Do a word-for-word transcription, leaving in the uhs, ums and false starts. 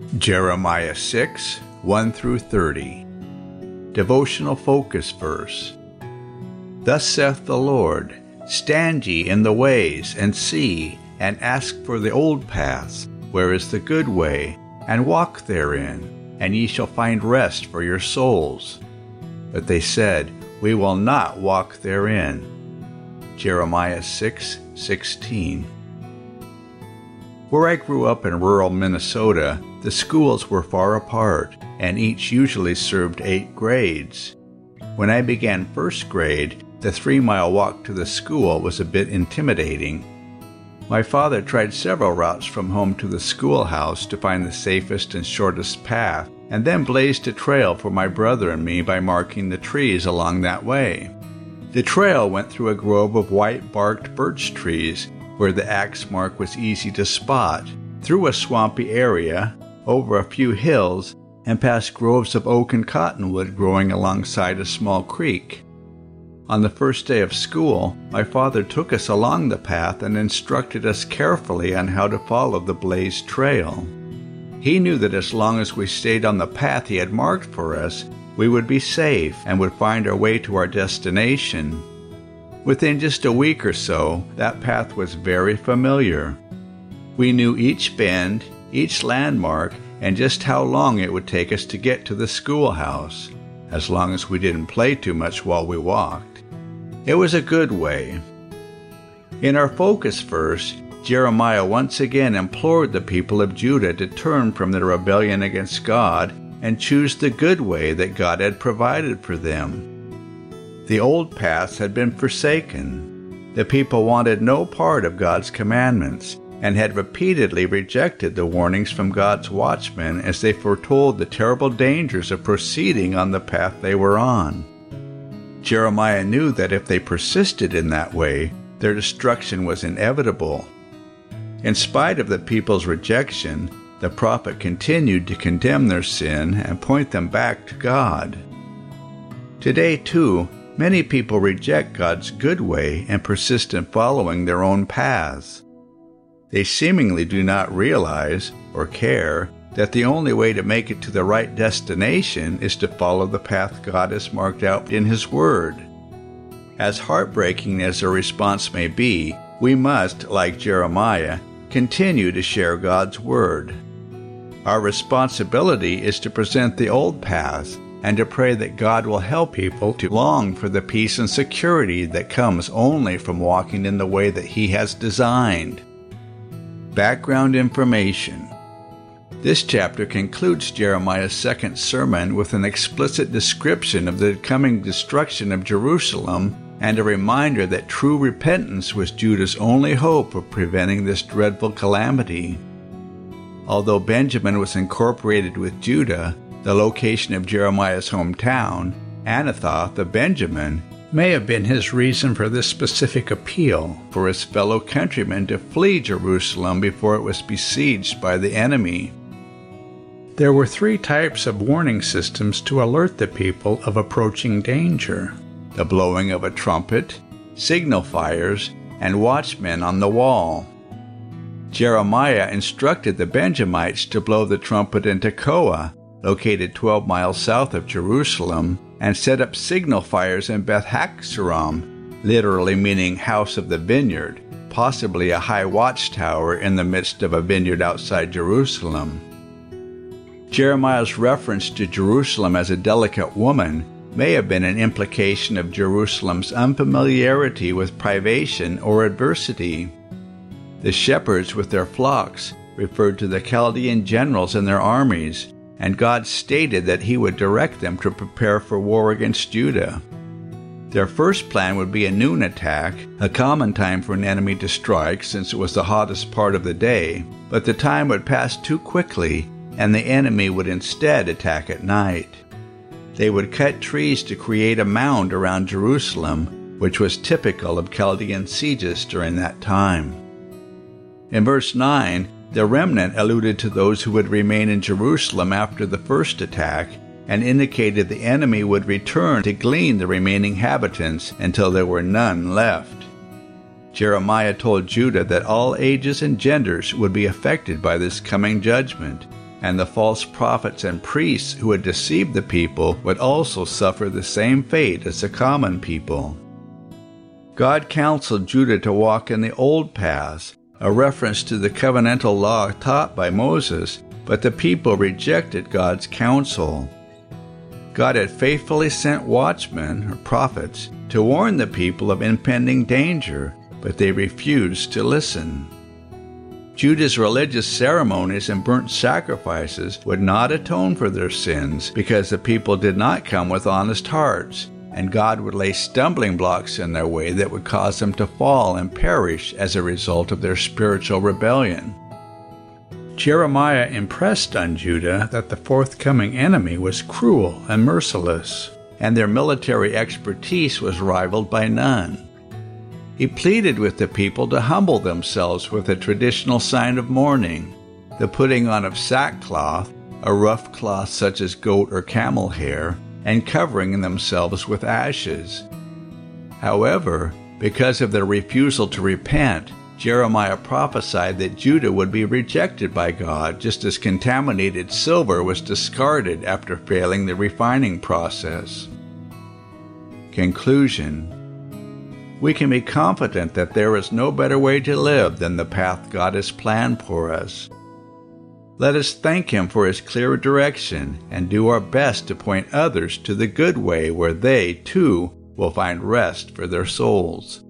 Jeremiah six, one through thirty. Devotional focus verse. Thus saith the Lord, Stand ye in the ways, and see, and ask for the old paths, where is the good way, and walk therein, and ye shall find rest for your souls. But they said, We will not walk therein. Jeremiah six, sixteen. Where I grew up in rural Minnesota, the schools were far apart, and each usually served eight grades. When I began first grade, the three-mile walk to the school was a bit intimidating. My father tried several routes from home to the schoolhouse to find the safest and shortest path, and then blazed a trail for my brother and me by marking the trees along that way. The trail went through a grove of white-barked birch trees, where the axe mark was easy to spot, through a swampy area, over a few hills, and past groves of oak and cottonwood growing alongside a small creek. On the first day of school, my father took us along the path and instructed us carefully on how to follow the blazed trail. He knew that as long as we stayed on the path he had marked for us, we would be safe and would find our way to our destination. Within just a week or so, that path was very familiar. We knew each bend, each landmark, and just how long it would take us to get to the schoolhouse, as long as we didn't play too much while we walked. It was a good way. In our focus verse, Jeremiah once again implored the people of Judah to turn from their rebellion against God and choose the good way that God had provided for them. The old paths had been forsaken. The people wanted no part of God's commandments and had repeatedly rejected the warnings from God's watchmen as they foretold the terrible dangers of proceeding on the path they were on. Jeremiah knew that if they persisted in that way, their destruction was inevitable. In spite of the people's rejection, the prophet continued to condemn their sin and point them back to God. Today, too, many people reject God's good way and persist in following their own paths. They seemingly do not realize or care that the only way to make it to the right destination is to follow the path God has marked out in His Word. As heartbreaking as their response may be, we must, like Jeremiah, continue to share God's Word. Our responsibility is to present the old paths and to pray that God will help people to long for the peace and security that comes only from walking in the way that He has designed. Background information. This chapter concludes Jeremiah's second sermon with an explicit description of the coming destruction of Jerusalem and a reminder that true repentance was Judah's only hope of preventing this dreadful calamity. Although Benjamin was incorporated with Judah, the location of Jeremiah's hometown, Anathoth of Benjamin, may have been his reason for this specific appeal for his fellow countrymen to flee Jerusalem before it was besieged by the enemy. There were three types of warning systems to alert the people of approaching danger: the blowing of a trumpet, signal fires, and watchmen on the wall. Jeremiah instructed the Benjamites to blow the trumpet in Tekoa, located twelve miles south of Jerusalem, and set up signal fires in Beth Haxaram, literally meaning house of the vineyard, possibly a high watchtower in the midst of a vineyard outside Jerusalem. Jeremiah's reference to Jerusalem as a delicate woman may have been an implication of Jerusalem's unfamiliarity with privation or adversity. The shepherds with their flocks referred to the Chaldean generals and their armies, and God stated that He would direct them to prepare for war against Judah. Their first plan would be a noon attack, a common time for an enemy to strike since it was the hottest part of the day, but the time would pass too quickly, and the enemy would instead attack at night. They would cut trees to create a mound around Jerusalem, which was typical of Chaldean sieges during that time. In verse nine, the remnant alluded to those who would remain in Jerusalem after the first attack and indicated the enemy would return to glean the remaining inhabitants until there were none left. Jeremiah told Judah that all ages and genders would be affected by this coming judgment, and the false prophets and priests who had deceived the people would also suffer the same fate as the common people. God counseled Judah to walk in the old paths, a reference to the covenantal law taught by Moses, but the people rejected God's counsel. God had faithfully sent watchmen, or prophets, to warn the people of impending danger, but they refused to listen. Judah's religious ceremonies and burnt sacrifices would not atone for their sins because the people did not come with honest hearts, and God would lay stumbling blocks in their way that would cause them to fall and perish as a result of their spiritual rebellion. Jeremiah impressed on Judah that the forthcoming enemy was cruel and merciless, and their military expertise was rivaled by none. He pleaded with the people to humble themselves with a traditional sign of mourning, the putting on of sackcloth, a rough cloth such as goat or camel hair, and covering themselves with ashes. However, because of their refusal to repent, Jeremiah prophesied that Judah would be rejected by God just as contaminated silver was discarded after failing the refining process. Conclusion: we can be confident that there is no better way to live than the path God has planned for us. Let us thank Him for His clear direction and do our best to point others to the good way where they, too, will find rest for their souls.